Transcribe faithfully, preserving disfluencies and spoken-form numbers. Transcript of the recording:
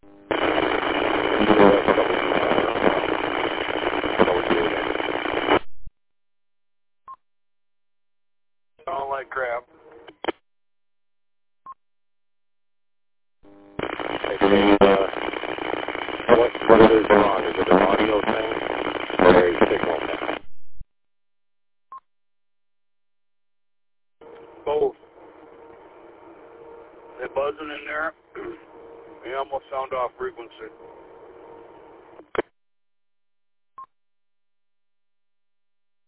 Sound like crap. Okay, uh, what, what is wrong? Is it an audio thing or a signal thing? Both. They're buzzing in there. They almost sound off frequency.